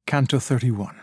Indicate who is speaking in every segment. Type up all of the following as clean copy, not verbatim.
Speaker 1: Canto 31.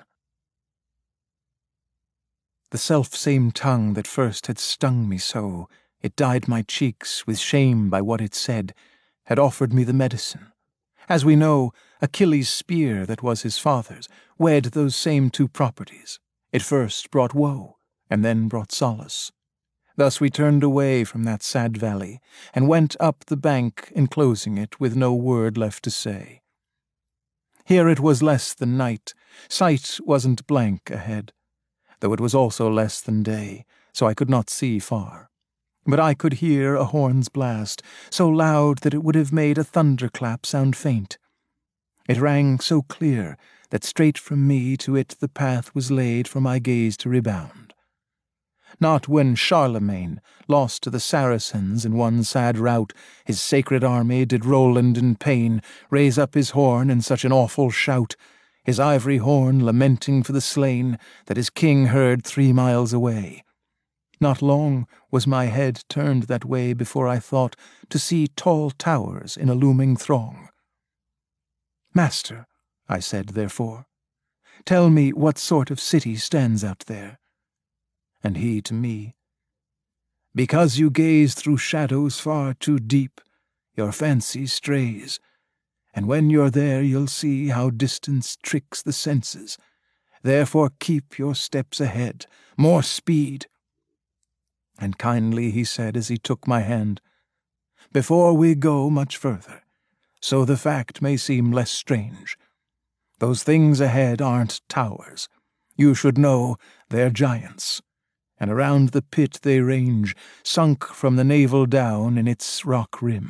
Speaker 1: The self-same tongue that first had stung me so, it dyed my cheeks with shame by what it said, had offered me the medicine. As we know, Achilles' spear that was his father's wed those same two properties. It first brought woe, and then brought solace. Thus we turned away from that sad valley, and went up the bank, enclosing it with no word left to say. Here it was less than night, sight wasn't blank ahead, though it was also less than day, so I could not see far. But I could hear a horn's blast, so loud that it would have made a thunderclap sound faint. It rang so clear that straight from me to it the path was laid for my gaze to rebound. Not when Charlemagne, lost to the Saracens in one sad rout, his sacred army did Roland in pain raise up his horn in such an awful shout, his ivory horn lamenting for the slain that his king heard 3 miles away. Not long was my head turned that way before I thought to see tall towers in a looming throng. "Master," I said therefore, "tell me what sort of city stands out there." And he to me, "Because you gaze through shadows far too deep, your fancy strays, and when you're there you'll see how distance tricks the senses. Therefore keep your steps ahead, more speed." And kindly he said as he took my hand, "Before we go much further, so the fact may seem less strange, those things ahead aren't towers. You should know they're giants, and around the pit they range, sunk from the navel down in its rock rim.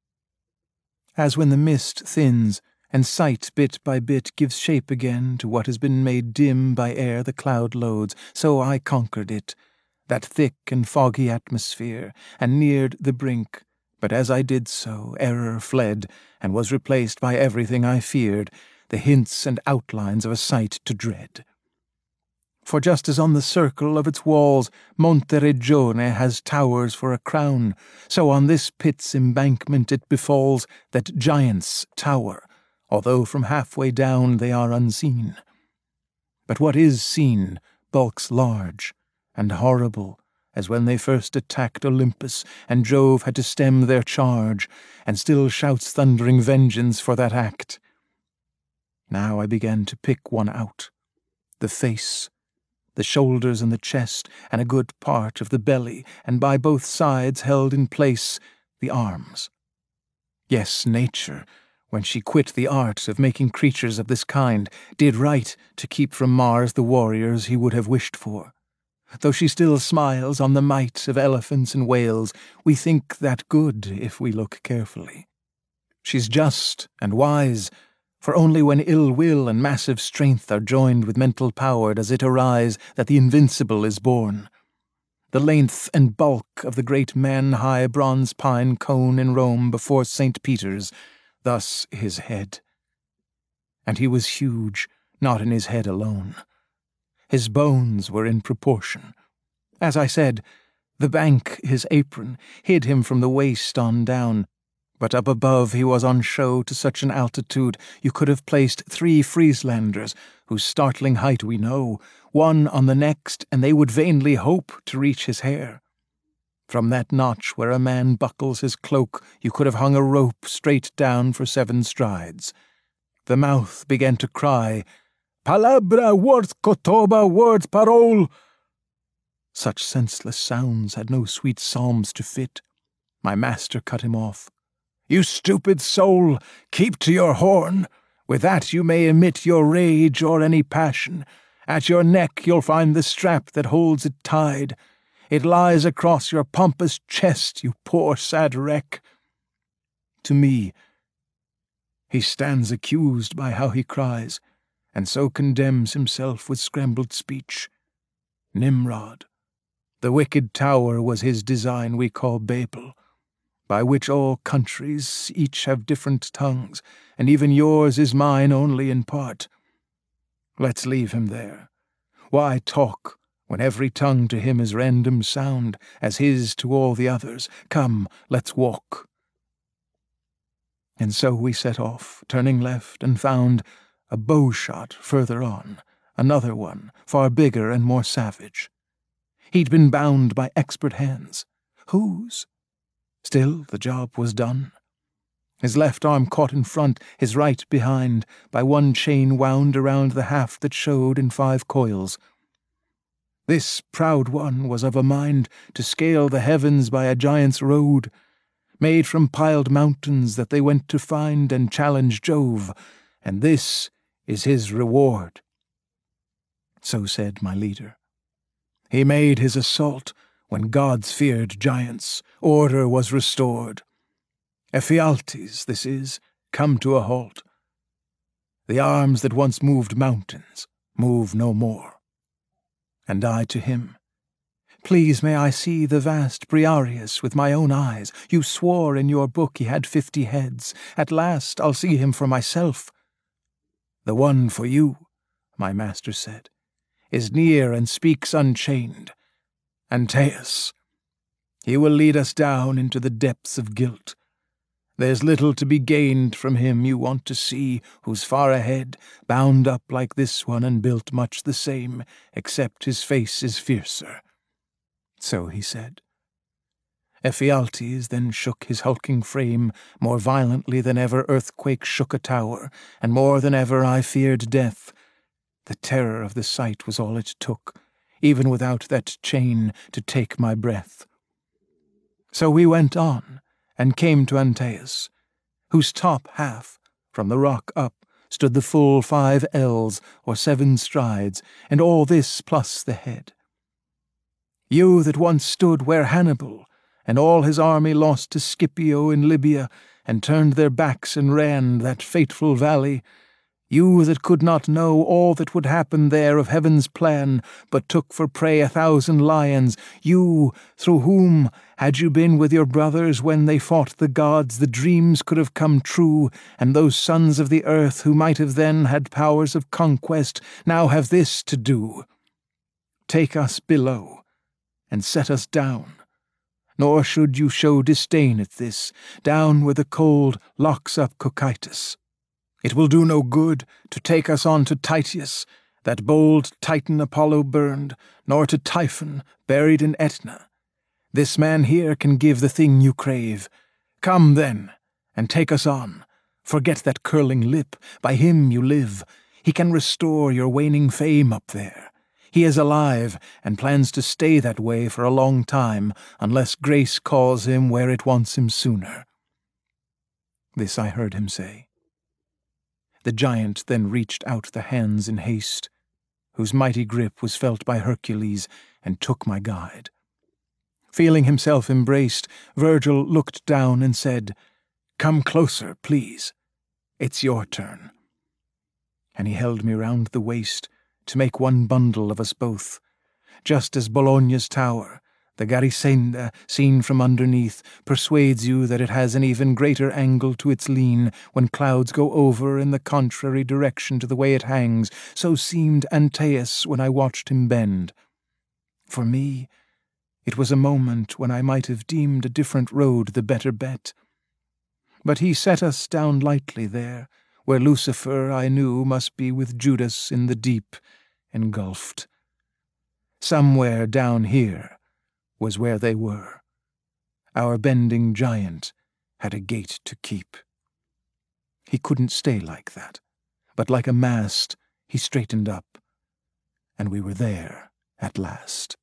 Speaker 1: As when the mist thins, and sight bit by bit gives shape again to what has been made dim by ere the cloud loads, so I conquered it, that thick and foggy atmosphere, and neared the brink, but as I did so, error fled, and was replaced by everything I feared, the hints and outlines of a sight to dread. For just as on the circle of its walls Monte Regione has towers for a crown, so on this pit's embankment it befalls that giants tower, although from halfway down they are unseen. But what is seen bulks large and horrible, as when they first attacked Olympus, and Jove had to stem their charge, and still shouts thundering vengeance for that act. Now I began to pick one out, the face, the shoulders and the chest, and a good part of the belly, and by both sides held in place the arms. Yes, nature, when she quit the art of making creatures of this kind, did right to keep from Mars the warriors he would have wished for. Though she still smiles on the might of elephants and whales, we think that good if we look carefully. She's just and wise, for only when ill will and massive strength are joined with mental power does it arise that the invincible is born. The length and bulk of the great man-high bronze pine cone in Rome before St. Peter's, thus his head. And he was huge, not in his head alone. His bones were in proportion. As I said, the bank, his apron, hid him from the waist on down, but up above he was on show to such an altitude you could have placed 3 Frieslanders, whose startling height we know, one on the next, and they would vainly hope to reach his hair. From that notch where a man buckles his cloak you could have hung a rope straight down for 7 strides. The mouth began to cry, "Palabra, words kotoba, words parole." Such senseless sounds had no sweet psalms to fit. My master cut him off. "You stupid soul, keep to your horn. With that you may emit your rage or any passion. At your neck you'll find the strap that holds it tied. It lies across your pompous chest, you poor sad wreck." To me, he stands accused by how he cries, and so condemns himself with scrambled speech. Nimrod, the wicked tower was his design we call Babel, by which all countries each have different tongues, and even yours is mine only in part. Let's leave him there. Why talk, when every tongue to him is random sound, as his to all the others? Come, let's walk. And so we set off, turning left, and found A bow shot further on, another one, far bigger and more savage. He'd been bound by expert hands. Whose? Still, the job was done. His left arm caught in front, his right behind, by one chain wound around the haft that showed in 5 coils. This proud one was of a mind to scale the heavens by a giant's road, made from piled mountains that they went to find and challenge Jove, and this is his reward. So said my leader. He made his assault when gods feared giants, order was restored. Ephialtes, this is, come to a halt. The arms that once moved mountains move no more. And I to him, please may I see the vast Briareus with my own eyes. You swore in your book he had 50 heads. At last I'll see him for myself. The one for you, my master said, is near and speaks unchained. Antaeus. He will lead us down into the depths of guilt. There's little to be gained from him you want to see, who's far ahead, bound up like this one and built much the same, except his face is fiercer. So he said. Ephialtes then shook his hulking frame more violently than ever earthquake shook a tower, and more than ever I feared death. The terror of the sight was all it took, even without that chain to take my breath. So we went on, and came to Antaeus, whose top half, from the rock up, stood the full 5 ells, or 7 strides, and all this plus the head. You that once stood where Hannibal, and all his army lost to Scipio in Libya, and turned their backs and ran that fateful valley, you that could not know all that would happen there of heaven's plan, but took for prey 1,000 lions, you, through whom, had you been with your brothers when they fought the gods, the dreams could have come true, and those sons of the earth who might have then had powers of conquest, now have this to do. Take us below, and set us down. Nor should you show disdain at this, down where the cold locks up Cocytus. It will do no good to take us on to Tityus, that bold Titan Apollo burned, nor to Typhon, buried in Aetna. This man here can give the thing you crave. Come, then, and take us on. Forget that curling lip, by him you live. He can restore your waning fame up there. He is alive, and plans to stay that way for a long time, unless grace calls him where it wants him sooner. This I heard him say. The giant then reached out the hands in haste, whose mighty grip was felt by Hercules, and took my guide. Feeling himself embraced, Virgil looked down and said, "Come closer, please. It's your turn." And he held me round the waist to make one bundle of us both, just as Bologna's tower, the Garisenda, seen from underneath, persuades you that it has an even greater angle to its lean when clouds go over in the contrary direction to the way it hangs. So seemed Antaeus when I watched him bend. For me, it was a moment when I might have deemed a different road the better bet. But he set us down lightly there, where Lucifer, I knew, must be with Judas in the deep, engulfed. Somewhere down here was where they were. Our bending giant had a gate to keep. He couldn't stay like that, but like a mast he straightened up, and we were there at last.